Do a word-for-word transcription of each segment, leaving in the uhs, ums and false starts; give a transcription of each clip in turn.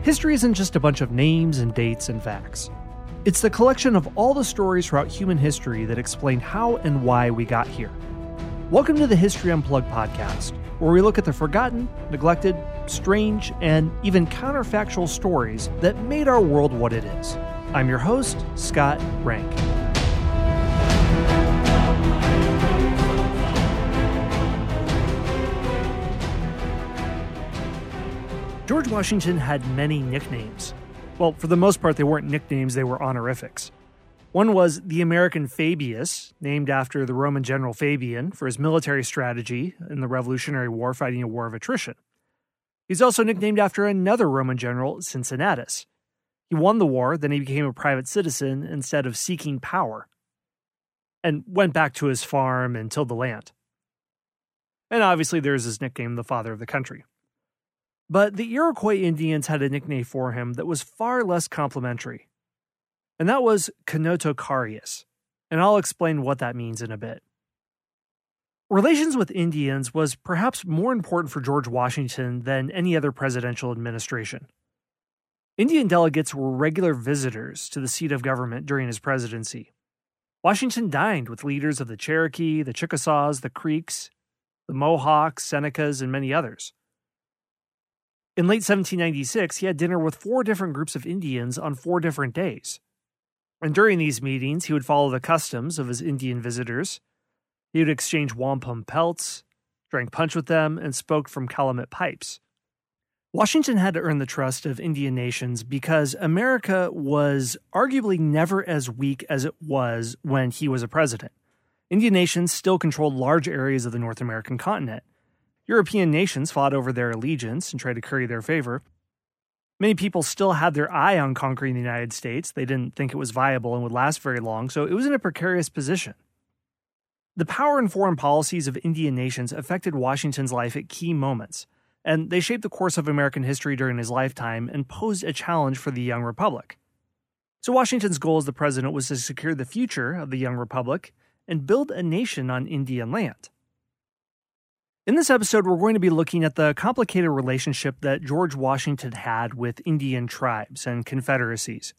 History isn't just a bunch of names and dates and facts. It's the collection of all the stories throughout human history that explain how and why we got here. Welcome to the History Unplugged podcast, where we look at the forgotten, neglected, strange, and even counterfactual stories that made our world what it is. I'm your host, Scott Rank. George Washington had many nicknames. Well, for the most part, they weren't nicknames, they were honorifics. One was the American Fabius, named after the Roman general Fabian for his military strategy in the Revolutionary War, fighting a war of attrition. He's also nicknamed after another Roman general, Cincinnatus. He won the war, then he became a private citizen instead of seeking power, and went back to his farm and tilled the land. And obviously there's his nickname, the Father of the Country. But the Iroquois Indians had a nickname for him that was far less complimentary, and that was Conotocarius, and I'll explain what that means in a bit. Relations with Indians was perhaps more important for George Washington than any other presidential administration. Indian delegates were regular visitors to the seat of government during his presidency. Washington dined with leaders of the Cherokee, the Chickasaws, the Creeks, the Mohawks, Senecas, and many others. In late seventeen ninety-six, he had dinner with four different groups of Indians on four different days. And during these meetings, he would follow the customs of his Indian visitors. He would exchange wampum pelts, drank punch with them, and spoke from calumet pipes. Washington had to earn the trust of Indian nations because America was arguably never as weak as it was when he was a president. Indian nations still controlled large areas of the North American continent. European nations fought over their allegiance and tried to curry their favor. Many people still had their eye on conquering the United States. They didn't think it was viable and would last very long, so it was in a precarious position. The power and foreign policies of Indian nations affected Washington's life at key moments, and they shaped the course of American history during his lifetime and posed a challenge for the young republic. So Washington's goal as the president was to secure the future of the young republic and build a nation on Indian land. In this episode, we're going to be looking at the complicated relationship that George Washington had with Indian tribes and confederacies.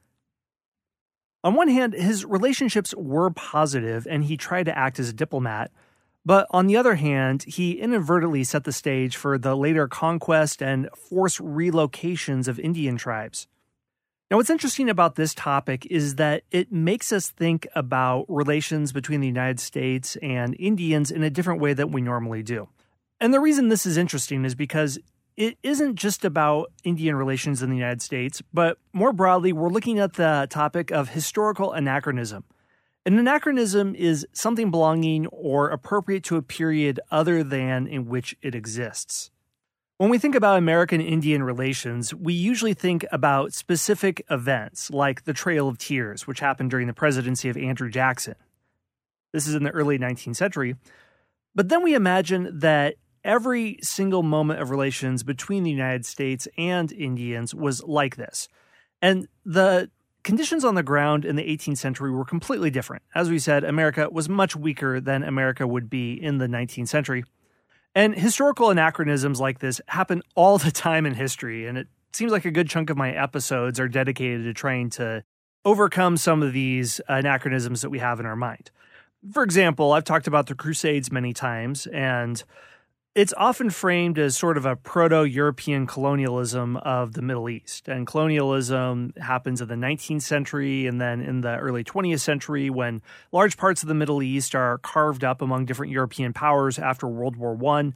On one hand, his relationships were positive and he tried to act as a diplomat, but on the other hand, he inadvertently set the stage for the later conquest and forced relocations of Indian tribes. Now, what's interesting about this topic is that it makes us think about relations between the United States and Indians in a different way than we normally do. And the reason this is interesting is because it isn't just about Indian relations in the United States, but more broadly, we're looking at the topic of historical anachronism. An anachronism is something belonging or appropriate to a period other than in which it exists. When we think about American-Indian relations, we usually think about specific events like the Trail of Tears, which happened during the presidency of Andrew Jackson. This is in the early nineteenth century. But then we imagine that every single moment of relations between the United States and Indians was like this. And the conditions on the ground in the eighteenth century were completely different. As we said, America was much weaker than America would be in the nineteenth century. And historical anachronisms like this happen all the time in history, and it seems like a good chunk of my episodes are dedicated to trying to overcome some of these anachronisms that we have in our mind. For example, I've talked about the Crusades many times, and it's often framed as sort of a proto-European colonialism of the Middle East. And colonialism happens in the nineteenth century and then in the early twentieth century when large parts of the Middle East are carved up among different European powers after World War One.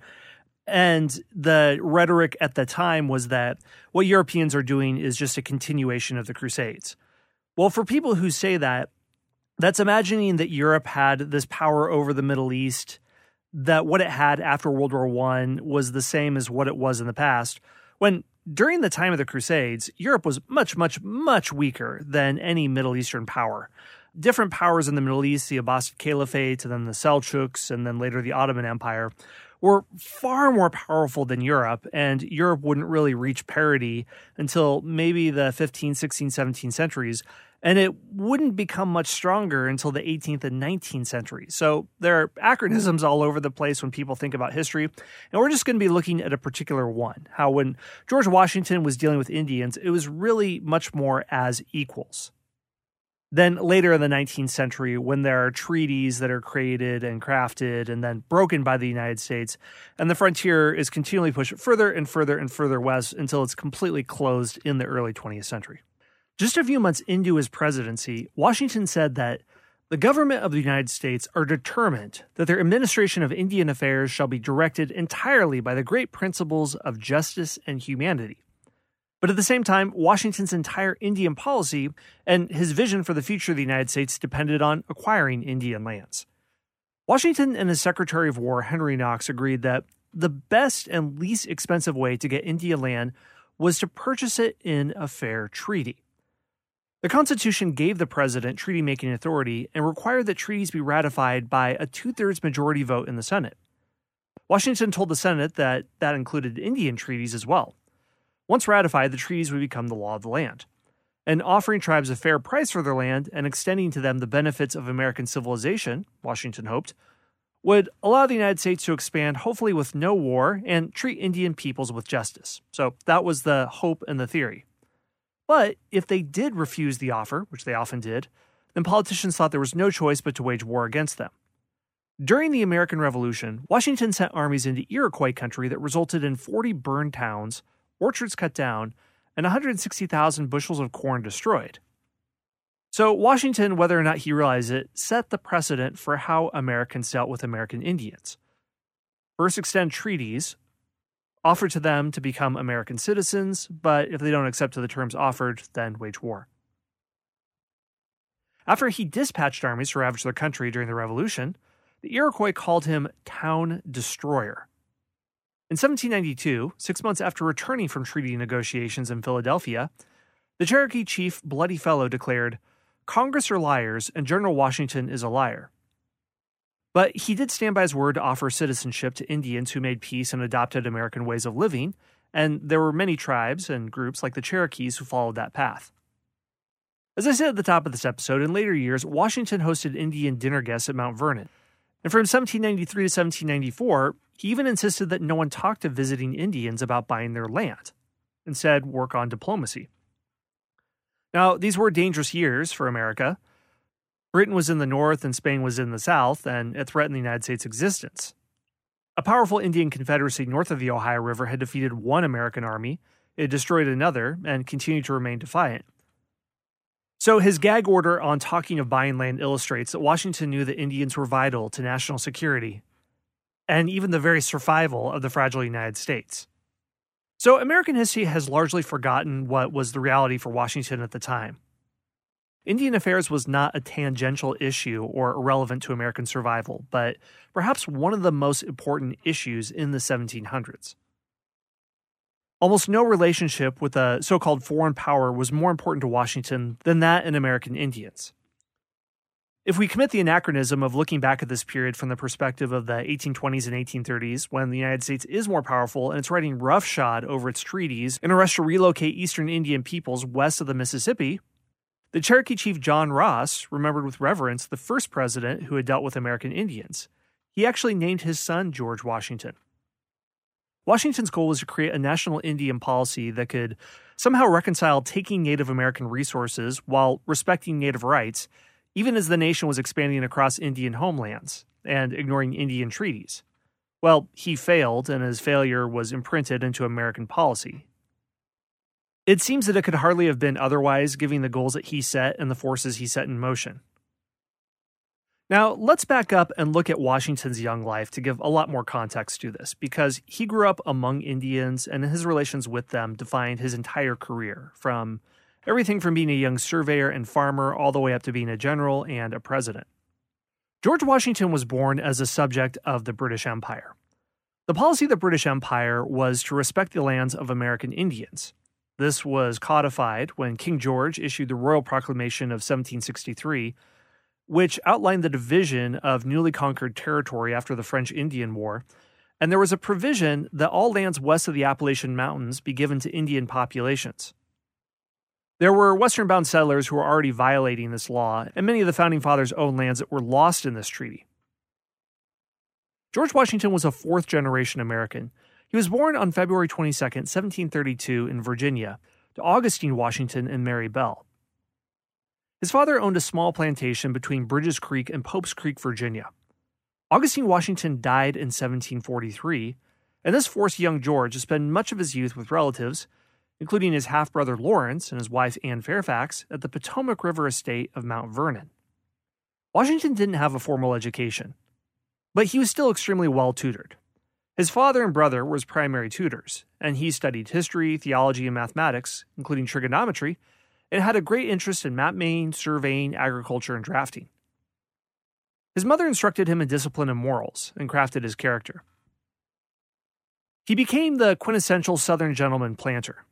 And the rhetoric at the time was that what Europeans are doing is just a continuation of the Crusades. Well, for people who say that, that's imagining that Europe had this power over the Middle East, that what it had after World War One was the same as what it was in the past, when during the time of the Crusades, Europe was much, much, much weaker than any Middle Eastern power. Different powers in the Middle East, the Abbasid Caliphate, and then the Seljuks, and then later the Ottoman Empire, were far more powerful than Europe, and Europe wouldn't really reach parity until maybe the fifteenth, sixteenth, seventeenth centuries. And it wouldn't become much stronger until the eighteenth and nineteenth centuries. So there are anachronisms all over the place when people think about history. And we're just going to be looking at a particular one. How when George Washington was dealing with Indians, it was really much more as equals. Then later in the nineteenth century, when there are treaties that are created and crafted and then broken by the United States, and the frontier is continually pushed further and further and further west until it's completely closed in the early twentieth century. Just a few months into his presidency, Washington said that the government of the United States are determined that their administration of Indian affairs shall be directed entirely by the great principles of justice and humanity. But at the same time, Washington's entire Indian policy and his vision for the future of the United States depended on acquiring Indian lands. Washington and his Secretary of War, Henry Knox, agreed that the best and least expensive way to get Indian land was to purchase it in a fair treaty. The Constitution gave the president treaty-making authority and required that treaties be ratified by a two-thirds majority vote in the Senate. Washington told the Senate that that included Indian treaties as well. Once ratified, the treaties would become the law of the land. And offering tribes a fair price for their land and extending to them the benefits of American civilization, Washington hoped, would allow the United States to expand, hopefully with no war, and treat Indian peoples with justice. So that was the hope and the theory. But if they did refuse the offer, which they often did, then politicians thought there was no choice but to wage war against them. During the American Revolution, Washington sent armies into Iroquois country that resulted in forty burned towns, orchards cut down, and one hundred sixty thousand bushels of corn destroyed. So Washington, whether or not he realized it, set the precedent for how Americans dealt with American Indians. First, extend treaties, offer to them to become American citizens, but if they don't accept to the terms offered, then wage war. After he dispatched armies to ravage their country during the Revolution, the Iroquois called him Town Destroyer. In seventeen ninety-two, six months after returning from treaty negotiations in Philadelphia, the Cherokee chief Bloody Fellow declared, "Congress are liars, and General Washington is a liar." But he did stand by his word to offer citizenship to Indians who made peace and adopted American ways of living, and there were many tribes and groups like the Cherokees who followed that path. As I said at the top of this episode, in later years, Washington hosted Indian dinner guests at Mount Vernon. And from seventeen ninety-three to seventeen ninety-four, he even insisted that no one talk to visiting Indians about buying their land. Instead, work on diplomacy. Now, these were dangerous years for America. Britain was in the north and Spain was in the south, and it threatened the United States' existence. A powerful Indian confederacy north of the Ohio River had defeated one American army, it destroyed another, and continued to remain defiant. So his gag order on talking of buying land illustrates that Washington knew that Indians were vital to national security, and even the very survival of the fragile United States. So American history has largely forgotten what was the reality for Washington at the time. Indian affairs was not a tangential issue or irrelevant to American survival, but perhaps one of the most important issues in the seventeen hundreds. Almost no relationship with a so-called foreign power was more important to Washington than that in American Indians. If we commit the anachronism of looking back at this period from the perspective of the eighteen twenties and eighteen thirties, when the United States is more powerful and it's riding roughshod over its treaties in a rush to relocate Eastern Indian peoples west of the Mississippi, the Cherokee chief John Ross remembered with reverence the first president who had dealt with American Indians. He actually named his son George Washington. Washington's goal was to create a national Indian policy that could somehow reconcile taking Native American resources while respecting Native rights, even as the nation was expanding across Indian homelands and ignoring Indian treaties. Well, he failed, and his failure was imprinted into American policy. It seems that it could hardly have been otherwise, given the goals that he set and the forces he set in motion. Now, let's back up and look at Washington's young life to give a lot more context to this, because he grew up among Indians, and his relations with them defined his entire career, from everything from being a young surveyor and farmer all the way up to being a general and a president. George Washington was born as a subject of the British Empire. The policy of the British Empire was to respect the lands of American Indians. This was codified when King George issued the Royal Proclamation of seventeen sixty-three, which outlined the division of newly conquered territory after the French Indian War, and there was a provision that all lands west of the Appalachian Mountains be given to Indian populations. There were western-bound settlers who were already violating this law, and many of the Founding Fathers owned lands that were lost in this treaty. George Washington was a fourth-generation American. He was born on February twenty-second, seventeen thirty-two, in Virginia, to Augustine Washington and Mary Bell. His father owned a small plantation between Bridges Creek and Pope's Creek, Virginia. Augustine Washington died in seventeen forty-three, and this forced young George to spend much of his youth with relatives, including his half-brother Lawrence and his wife Anne Fairfax, at the Potomac River estate of Mount Vernon. Washington didn't have a formal education, but he was still extremely well-tutored. His father and brother were his primary tutors, and he studied history, theology, and mathematics, including trigonometry, and had a great interest in map-making, surveying, agriculture, and drafting. His mother instructed him in discipline and morals, and crafted his character. He became the quintessential Southern gentleman planter.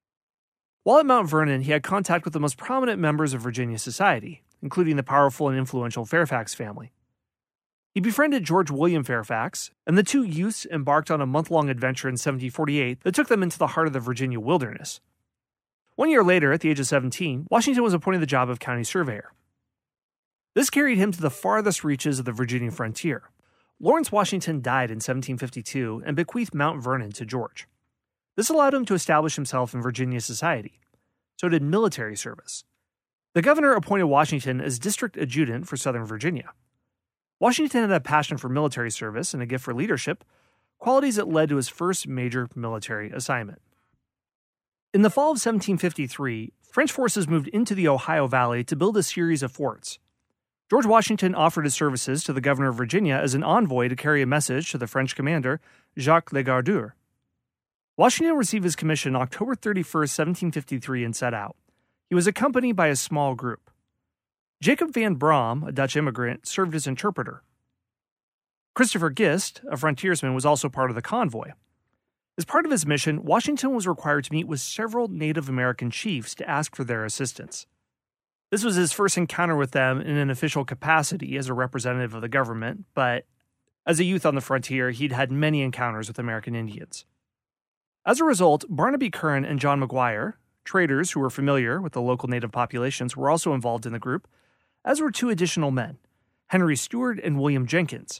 While at Mount Vernon, he had contact with the most prominent members of Virginia society, including the powerful and influential Fairfax family. He befriended George William Fairfax, and the two youths embarked on a month-long adventure in seventeen forty-eight that took them into the heart of the Virginia wilderness. One year later, at the age of seventeen, Washington was appointed the job of county surveyor. This carried him to the farthest reaches of the Virginia frontier. Lawrence Washington died in seventeen fifty-two and bequeathed Mount Vernon to George. This allowed him to establish himself in Virginia society. So did military service. The governor appointed Washington as district adjutant for Southern Virginia. Washington had a passion for military service and a gift for leadership, qualities that led to his first major military assignment. In the fall of seventeen fifty-three, French forces moved into the Ohio Valley to build a series of forts. George Washington offered his services to the governor of Virginia as an envoy to carry a message to the French commander, Jacques Legardeur. Washington received his commission October thirty-first, seventeen fifty-three, and set out. He was accompanied by a small group. Jacob van Brom, a Dutch immigrant, served as interpreter. Christopher Gist, a frontiersman, was also part of the convoy. As part of his mission, Washington was required to meet with several Native American chiefs to ask for their assistance. This was his first encounter with them in an official capacity as a representative of the government, but as a youth on the frontier, he'd had many encounters with American Indians. As a result, Barnaby Curran and John McGuire, traders who were familiar with the local Native populations, were also involved in the group, as were two additional men, Henry Stewart and William Jenkins.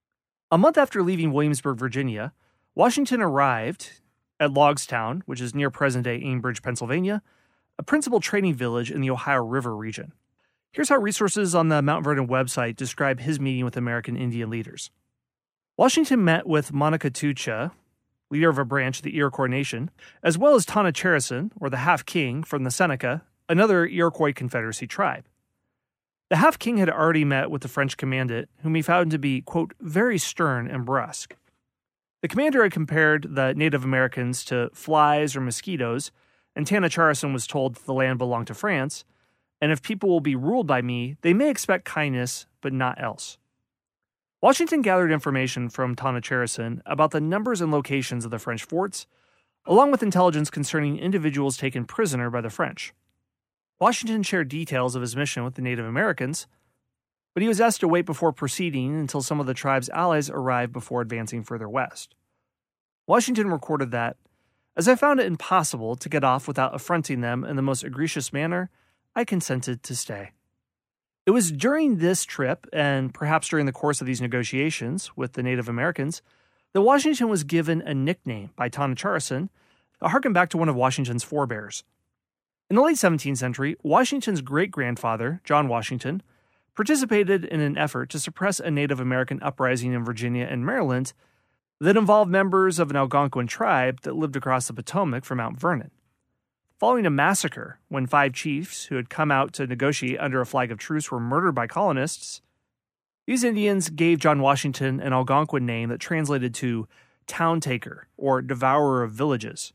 A month after leaving Williamsburg, Virginia, Washington arrived at Logstown, which is near present-day Ambridge, Pennsylvania, a principal trading village in the Ohio River region. Here's how resources on the Mount Vernon website describe his meeting with American Indian leaders. Washington met with Monocatucha, leader of a branch of the Iroquois Nation, as well as Tonacharison, or the Half-King, from the Seneca, another Iroquois Confederacy tribe. The Half-King had already met with the French commandant, whom he found to be, quote, very stern and brusque. The commander had compared the Native Americans to flies or mosquitoes, and Tonacharison was told that the land belonged to France, and if people will be ruled by me, they may expect kindness, but not else. Washington gathered information from Tonacharison about the numbers and locations of the French forts, along with intelligence concerning individuals taken prisoner by the French. Washington shared details of his mission with the Native Americans, but he was asked to wait before proceeding until some of the tribe's allies arrived before advancing further west. Washington recorded that, as I found it impossible to get off without affronting them in the most egregious manner, I consented to stay. It was during this trip, and perhaps during the course of these negotiations with the Native Americans, that Washington was given a nickname by Tonacharison that harkened back to one of Washington's forebears. In the late seventeenth century, Washington's great-grandfather, John Washington, participated in an effort to suppress a Native American uprising in Virginia and Maryland that involved members of an Algonquin tribe that lived across the Potomac from Mount Vernon. Following a massacre, when five chiefs who had come out to negotiate under a flag of truce were murdered by colonists, these Indians gave John Washington an Algonquin name that translated to town taker or devourer of villages.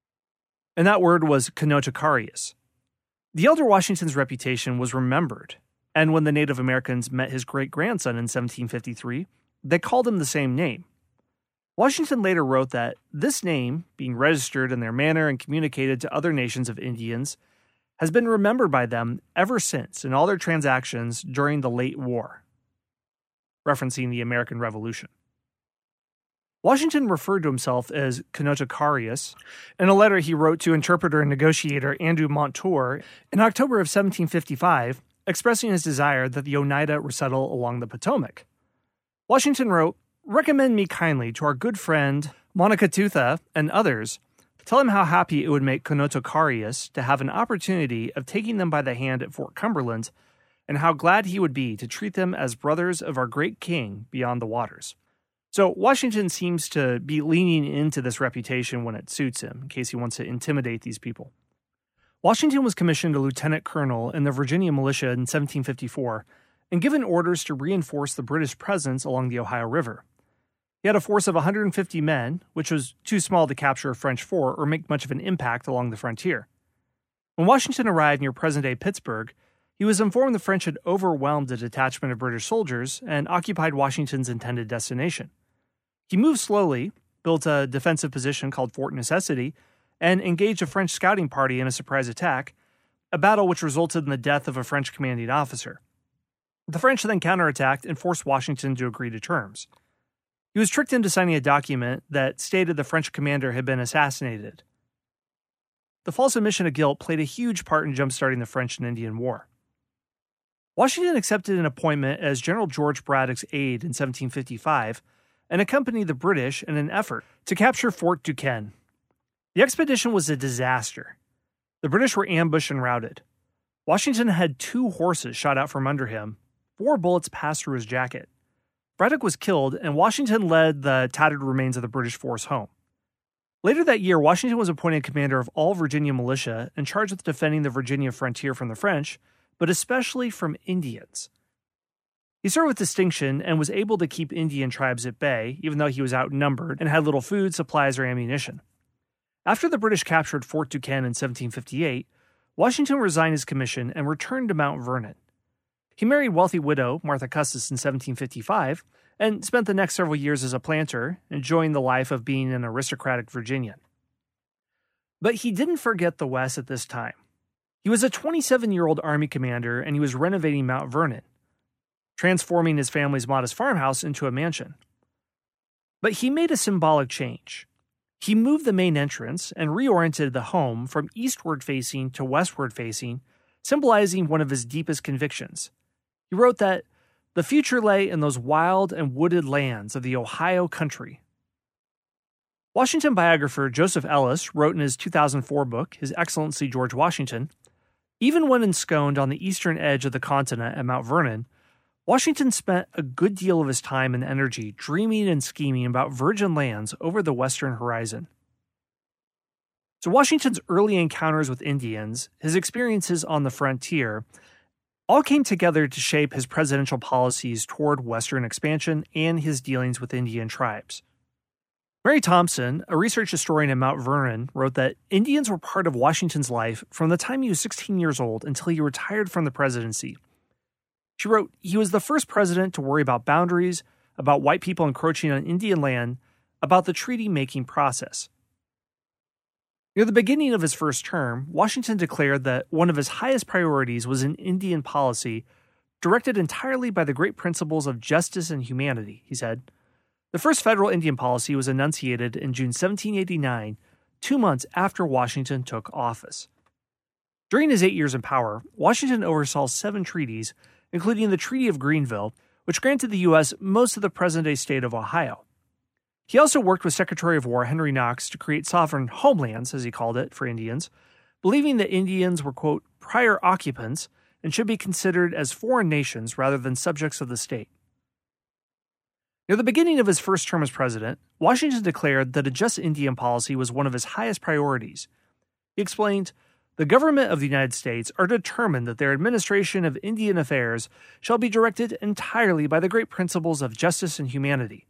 And that word was Kanochakarius. The elder Washington's reputation was remembered, and when the Native Americans met his great-grandson in seventeen fifty-three, they called him the same name. Washington later wrote that this name, being registered in their manner and communicated to other nations of Indians, has been remembered by them ever since in all their transactions during the late war, referencing the American Revolution. Washington referred to himself as Conotocaurius in a letter he wrote to interpreter and negotiator Andrew Montour in October of seventeen fifty-five, expressing his desire that the Oneida resettle along the Potomac. Washington wrote, "Recommend me kindly to our good friend Monicatutha and others. Tell him how happy it would make Conotocaurius to have an opportunity of taking them by the hand at Fort Cumberland, and how glad he would be to treat them as brothers of our great king beyond the waters." So Washington seems to be leaning into this reputation when it suits him, in case he wants to intimidate these people. Washington was commissioned a lieutenant colonel in the Virginia militia in seventeen fifty-four and given orders to reinforce the British presence along the Ohio River. He had a force of one hundred fifty men, which was too small to capture a French fort or make much of an impact along the frontier. When Washington arrived near present-day Pittsburgh, he was informed the French had overwhelmed a detachment of British soldiers and occupied Washington's intended destination. He moved slowly, built a defensive position called Fort Necessity, and engaged a French scouting party in a surprise attack, a battle which resulted in the death of a French commanding officer. The French then counterattacked and forced Washington to agree to terms. He was tricked into signing a document that stated the French commander had been assassinated. The false admission of guilt played a huge part in jumpstarting the French and Indian War. Washington accepted an appointment as General George Braddock's aide in seventeen fifty-five and accompanied the British in an effort to capture Fort Duquesne. The expedition was a disaster. The British were ambushed and routed. Washington had two horses shot out from under him. Four bullets passed through his jacket. Braddock was killed, and Washington led the tattered remains of the British force home. Later that year, Washington was appointed commander of all Virginia militia and charged with defending the Virginia frontier from the French, but especially from Indians. He served with distinction and was able to keep Indian tribes at bay, even though he was outnumbered and had little food, supplies, or ammunition. After the British captured Fort Duquesne in seventeen fifty-eight, Washington resigned his commission and returned to Mount Vernon. He married wealthy widow Martha Custis in seventeen fifty-five and spent the next several years as a planter, enjoying the life of being an aristocratic Virginian. But he didn't forget the West at this time. He was a twenty-seven-year-old Army commander, and he was renovating Mount Vernon, transforming his family's modest farmhouse into a mansion. But he made a symbolic change. He moved the main entrance and reoriented the home from eastward-facing to westward-facing, symbolizing one of his deepest convictions. He wrote that the future lay in those wild and wooded lands of the Ohio country. Washington biographer Joseph Ellis wrote in his two thousand four book, His Excellency George Washington, even when ensconced on the eastern edge of the continent at Mount Vernon, Washington spent a good deal of his time and energy dreaming and scheming about virgin lands over the western horizon. So Washington's early encounters with Indians, his experiences on the frontier, all came together to shape his presidential policies toward western expansion and his dealings with Indian tribes. Mary Thompson, a research historian in Mount Vernon, wrote that Indians were part of Washington's life from the time he was sixteen years old until he retired from the presidency. She wrote, he was the first president to worry about boundaries, about white people encroaching on Indian land, about the treaty-making process. Near the beginning of his first term, Washington declared that one of his highest priorities was an Indian policy directed entirely by the great principles of justice and humanity, he said. The first federal Indian policy was enunciated in June seventeen eighty-nine, two months after Washington took office. During his eight years in power, Washington oversaw seven treaties, including the Treaty of Greenville, which granted the U S most of the present-day state of Ohio. He also worked with Secretary of War Henry Knox to create sovereign homelands, as he called it, for Indians, believing that Indians were, quote, prior occupants and should be considered as foreign nations rather than subjects of the state. Near the beginning of his first term as president, Washington declared that a just Indian policy was one of his highest priorities. He explained, the government of the United States are determined that their administration of Indian affairs shall be directed entirely by the great principles of justice and humanity.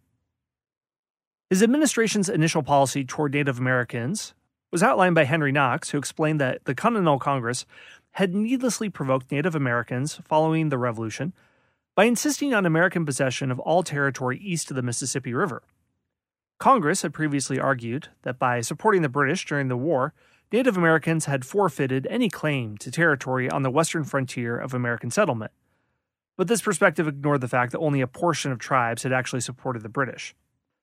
His administration's initial policy toward Native Americans was outlined by Henry Knox, who explained that the Continental Congress had needlessly provoked Native Americans following the Revolution by insisting on American possession of all territory east of the Mississippi River. Congress had previously argued that by supporting the British during the war, Native Americans had forfeited any claim to territory on the western frontier of American settlement. But this perspective ignored the fact that only a portion of tribes had actually supported the British.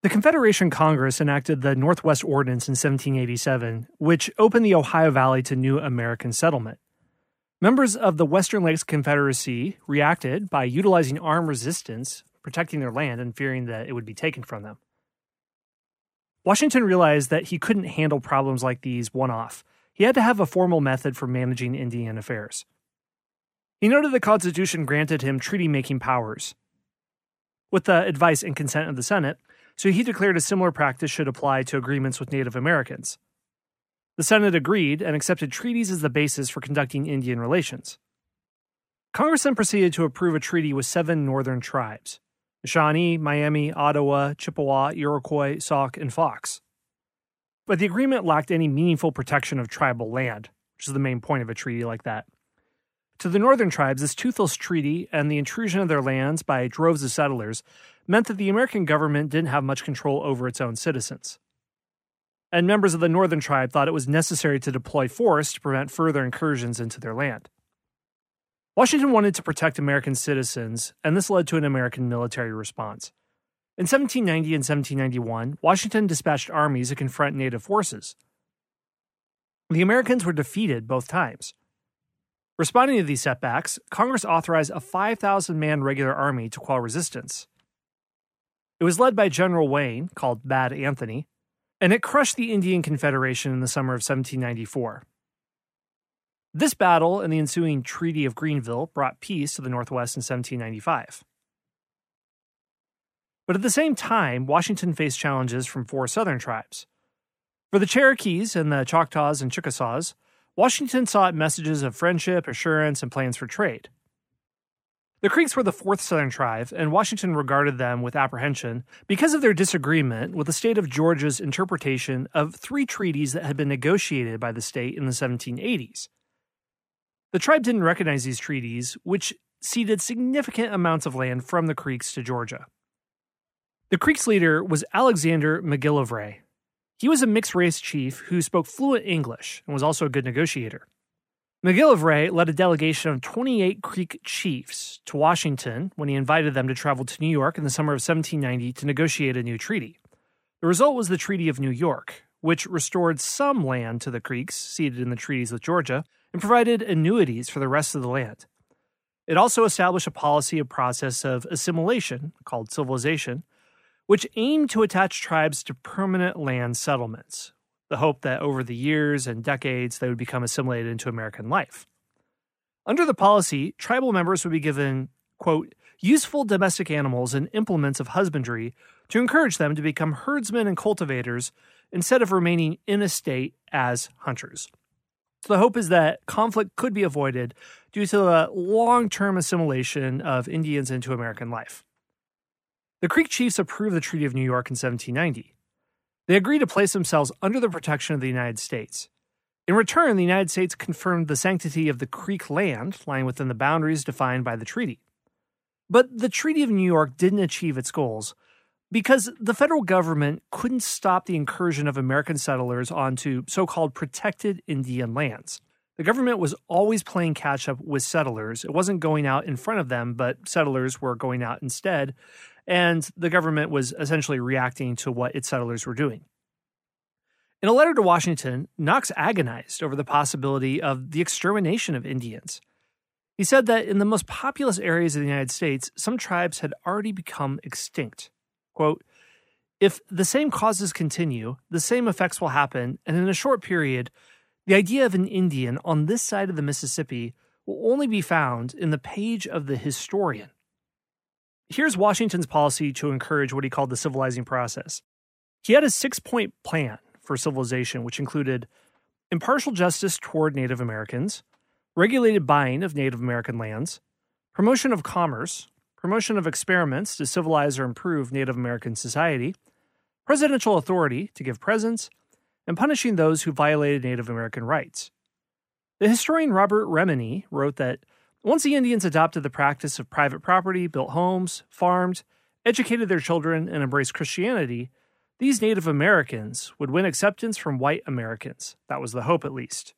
The Confederation Congress enacted the Northwest Ordinance in seventeen eighty-seven, which opened the Ohio Valley to new American settlement. Members of the Western Lakes Confederacy reacted by utilizing armed resistance, protecting their land and fearing that it would be taken from them. Washington realized that he couldn't handle problems like these one-off. He had to have a formal method for managing Indian affairs. He noted the Constitution granted him treaty-making powers, with the advice and consent of the Senate, so he declared a similar practice should apply to agreements with Native Americans. The Senate agreed and accepted treaties as the basis for conducting Indian relations. Congress then proceeded to approve a treaty with seven northern tribes: the Shawnee, Miami, Ottawa, Chippewa, Iroquois, Sauk, and Fox. But the agreement lacked any meaningful protection of tribal land, which is the main point of a treaty like that. To the northern tribes, this toothless treaty and the intrusion of their lands by droves of settlers meant that the American government didn't have much control over its own citizens. And members of the northern tribe thought it was necessary to deploy force to prevent further incursions into their land. Washington wanted to protect American citizens, and this led to an American military response. In seventeen ninety and seventeen ninety-one, Washington dispatched armies to confront native forces. The Americans were defeated both times. Responding to these setbacks, Congress authorized a five thousand man regular army to quell resistance. It was led by General Wayne, called Bad Anthony, and it crushed the Indian Confederation in the summer of seventeen ninety-four. This battle and the ensuing Treaty of Greenville brought peace to the Northwest in seventeen ninety-five. But at the same time, Washington faced challenges from four southern tribes. For the Cherokees and the Choctaws and Chickasaws, Washington sought messages of friendship, assurance, and plans for trade. The Creeks were the fourth southern tribe, and Washington regarded them with apprehension because of their disagreement with the state of Georgia's interpretation of three treaties that had been negotiated by the state in the seventeen eighties. The tribe didn't recognize these treaties, which ceded significant amounts of land from the Creeks to Georgia. The Creeks' leader was Alexander McGillivray. He was a mixed-race chief who spoke fluent English and was also a good negotiator. McGillivray led a delegation of twenty-eight Creek chiefs to Washington when he invited them to travel to New York in the summer of seventeen ninety to negotiate a new treaty. The result was the Treaty of New York, which restored some land to the Creeks ceded in the treaties with Georgia and provided annuities for the rest of the land. It also established a policy of process of assimilation, called civilization, which aimed to attach tribes to permanent land settlements, the hope that over the years and decades they would become assimilated into American life. Under the policy, tribal members would be given, quote, useful domestic animals and implements of husbandry to encourage them to become herdsmen and cultivators instead of remaining in a state as hunters. So the hope is that conflict could be avoided due to the long-term assimilation of Indians into American life. The Creek chiefs approved the Treaty of New York in seventeen ninety. They agreed to place themselves under the protection of the United States. In return, the United States confirmed the sanctity of the Creek land lying within the boundaries defined by the treaty. But the Treaty of New York didn't achieve its goals because the federal government couldn't stop the incursion of American settlers onto so-called protected Indian lands. The government was always playing catch-up with settlers. It wasn't going out in front of them, but settlers were going out instead, and the government was essentially reacting to what its settlers were doing. In a letter to Washington, Knox agonized over the possibility of the extermination of Indians. He said that in the most populous areas of the United States, some tribes had already become extinct. Quote, if the same causes continue, the same effects will happen, and in a short period, the idea of an Indian on this side of the Mississippi will only be found in the page of the historian. Here's Washington's policy to encourage what he called the civilizing process. He had a six-point plan for civilization, which included impartial justice toward Native Americans, regulated buying of Native American lands, promotion of commerce, promotion of experiments to civilize or improve Native American society, presidential authority to give presents, and punishing those who violated Native American rights. The historian Robert Remini wrote that once the Indians adopted the practice of private property, built homes, farmed, educated their children, and embraced Christianity, these Native Americans would win acceptance from white Americans. That was the hope, at least.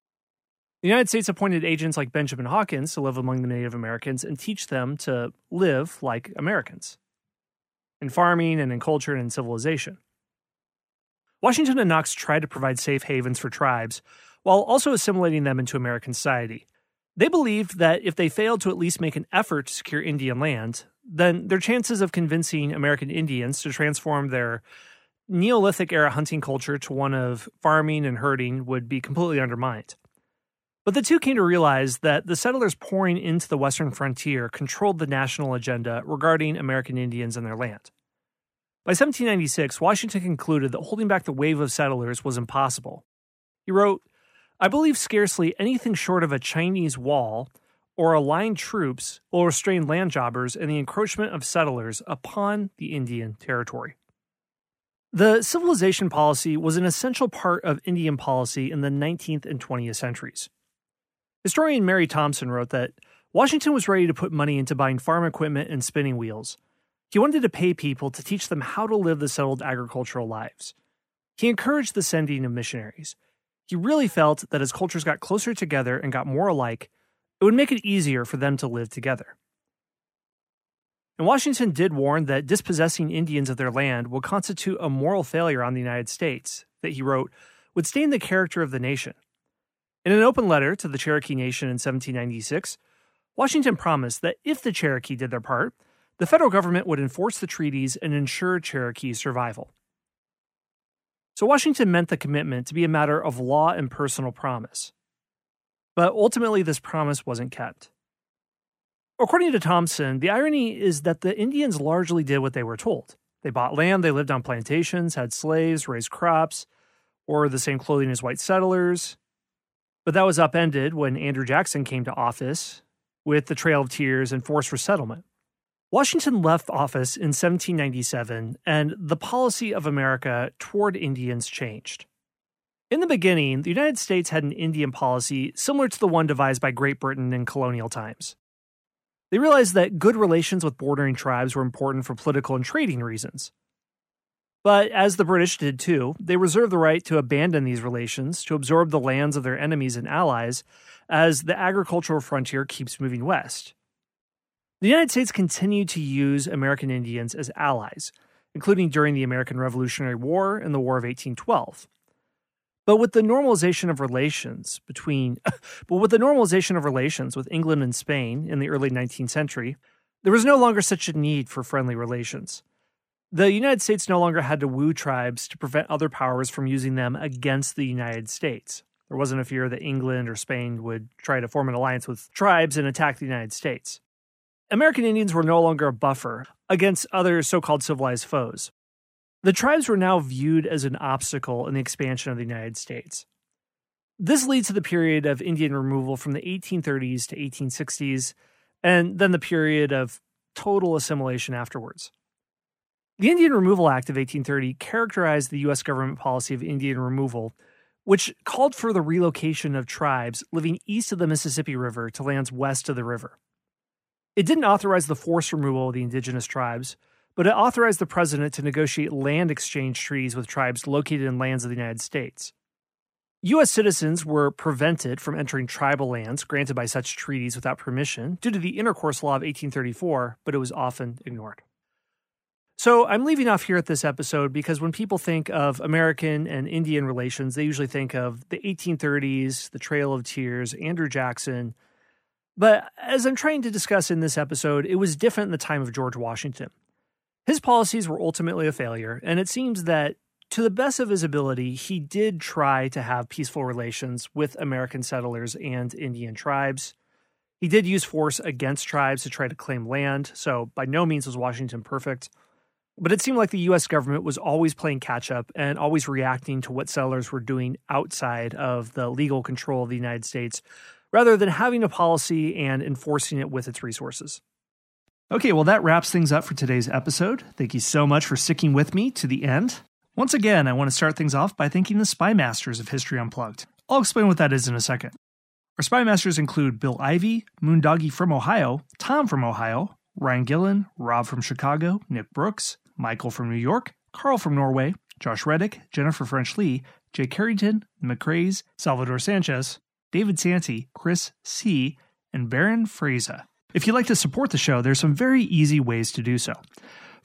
The United States appointed agents like Benjamin Hawkins to live among the Native Americans and teach them to live like Americans. in farming and in culture and in civilization. Washington and Knox tried to provide safe havens for tribes while also assimilating them into American society. They believed that if they failed to at least make an effort to secure Indian land, then their chances of convincing American Indians to transform their Neolithic-era hunting culture to one of farming and herding would be completely undermined. But the two came to realize that the settlers pouring into the western frontier controlled the national agenda regarding American Indians and their land. By seventeen ninety-six, Washington concluded that holding back the wave of settlers was impossible. He wrote, "I believe scarcely anything short of a Chinese wall or aligned troops will restrain land jobbers and the encroachment of settlers upon the Indian territory." The civilization policy was an essential part of Indian policy in the nineteenth and twentieth centuries. Historian Mary Thompson wrote that Washington was ready to put money into buying farm equipment and spinning wheels. He wanted to pay people to teach them how to live the settled agricultural lives. He encouraged the sending of missionaries. He really felt that as cultures got closer together and got more alike, it would make it easier for them to live together. And Washington did warn that dispossessing Indians of their land would constitute a moral failure on the United States that, he wrote, would stain the character of the nation. In an open letter to the Cherokee Nation in seventeen ninety-six, Washington promised that if the Cherokee did their part, the federal government would enforce the treaties and ensure Cherokee's survival. So Washington meant the commitment to be a matter of law and personal promise. But ultimately, this promise wasn't kept. According to Thompson, the irony is that the Indians largely did what they were told. They bought land, they lived on plantations, had slaves, raised crops, wore the same clothing as white settlers. But that was upended when Andrew Jackson came to office with the Trail of Tears and forced resettlement. Washington left office in seventeen ninety-seven, and the policy of America toward Indians changed. In the beginning, the United States had an Indian policy similar to the one devised by Great Britain in colonial times. They realized that good relations with bordering tribes were important for political and trading reasons. But as the British did too, they reserved the right to abandon these relations, to absorb the lands of their enemies and allies, as the agricultural frontier keeps moving west. The United States continued to use American Indians as allies, including during the American Revolutionary War and the War of eighteen twelve. But with the normalization of relations between, but with the normalization of relations with England and Spain in the early nineteenth century, there was no longer such a need for friendly relations. The United States no longer had to woo tribes to prevent other powers from using them against the United States. There wasn't a fear that England or Spain would try to form an alliance with tribes and attack the United States. American Indians were no longer a buffer against other so-called civilized foes. The tribes were now viewed as an obstacle in the expansion of the United States. This leads to the period of Indian removal from the eighteen thirties to eighteen sixties, and then the period of total assimilation afterwards. The Indian Removal Act of eighteen thirty characterized the U S government policy of Indian removal, which called for the relocation of tribes living east of the Mississippi River to lands west of the river. It didn't authorize the forced removal of the indigenous tribes, but it authorized the president to negotiate land exchange treaties with tribes located in lands of the United States. U S citizens were prevented from entering tribal lands granted by such treaties without permission due to the Intercourse Law of eighteen thirty-four, but it was often ignored. So I'm leaving off here at this episode because when people think of American and Indian relations, they usually think of the eighteen thirties, the Trail of Tears, Andrew Jackson. But as I'm trying to discuss in this episode, it was different in the time of George Washington. His policies were ultimately a failure, and it seems that, to the best of his ability, he did try to have peaceful relations with American settlers and Indian tribes. He did use force against tribes to try to claim land, so by no means was Washington perfect. But it seemed like the U S government was always playing catch-up and always reacting to what settlers were doing outside of the legal control of the United States, rather than having a policy and enforcing it with its resources. Okay, well, that wraps things up for today's episode. Thank you so much for sticking with me to the end. Once again, I want to start things off by thanking the Spy Masters of History Unplugged. I'll explain what that is in a second. Our Spy Masters include Bill Ivey, Moondoggy from Ohio, Tom from Ohio, Ryan Gillen, Rob from Chicago, Nick Brooks, Michael from New York, Carl from Norway, Josh Reddick, Jennifer French Lee, Jay Carrington, McCraze, Salvador Sanchez, David Santi, Chris C., and Baron Fraser. If you'd like to support the show, there's some very easy ways to do so.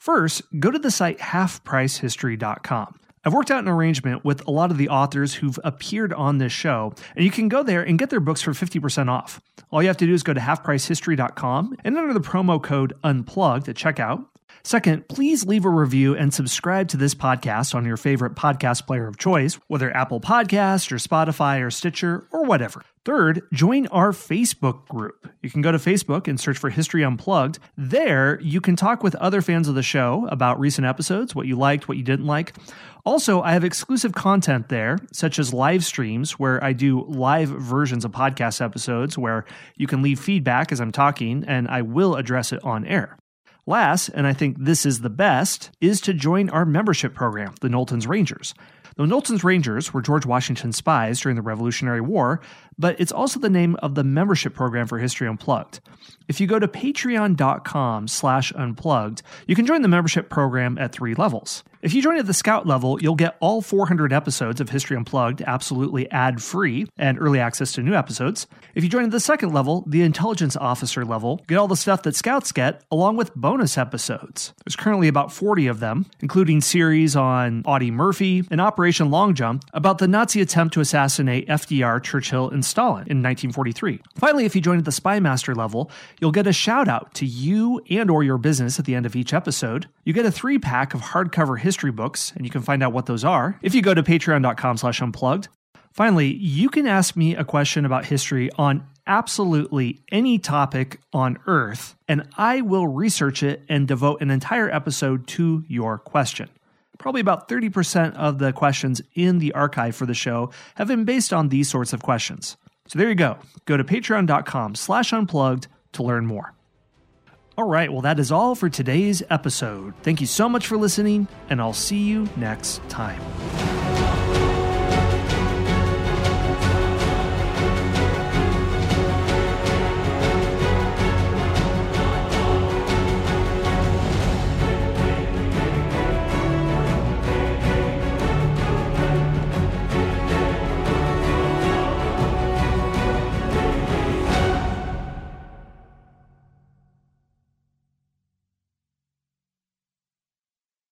First, go to the site half price history dot com. I've worked out an arrangement with a lot of the authors who've appeared on this show, and you can go there and get their books for fifty percent off. All you have to do is go to half price history dot com and enter the promo code UNPLUGGED at checkout. Second, please leave a review and subscribe to this podcast on your favorite podcast player of choice, whether Apple Podcasts or Spotify or Stitcher or whatever. Third, join our Facebook group. You can go to Facebook and search for History Unplugged. There, you can talk with other fans of the show about recent episodes, what you liked, what you didn't like. Also, I have exclusive content there, such as live streams where I do live versions of podcast episodes where you can leave feedback as I'm talking, and I will address it on air. Last, and I think this is the best, is to join our membership program, the Knowlton's Rangers. The Knowlton's Rangers were George Washington's spies during the Revolutionary War, but it's also the name of the membership program for History Unplugged. If you go to patreon.com slash unplugged, you can join the membership program at three levels. If you join at the Scout level, you'll get all four hundred episodes of History Unplugged absolutely ad-free and early access to new episodes. If you join at the second level, the Intelligence Officer level, you get all the stuff that Scouts get, along with bonus episodes. There's currently about forty of them, including series on Audie Murphy and Operation Long Jump about the Nazi attempt to assassinate F D R, Churchill, and Stalin in nineteen forty-three. Finally, if you join at the Spy Master level, you'll get a shout-out to you and or your business at the end of each episode. You get a three-pack of hardcover history books, and you can find out what those are if you go to patreon.com slash unplugged. Finally, you can ask me a question about history on absolutely any topic on Earth, and I will research it and devote an entire episode to your question. Probably about thirty percent of the questions in the archive for the show have been based on these sorts of questions. So there you go. Go to patreon.com slash unplugged to learn more. All right, well, that is all for today's episode. Thank you so much for listening, and I'll see you next time.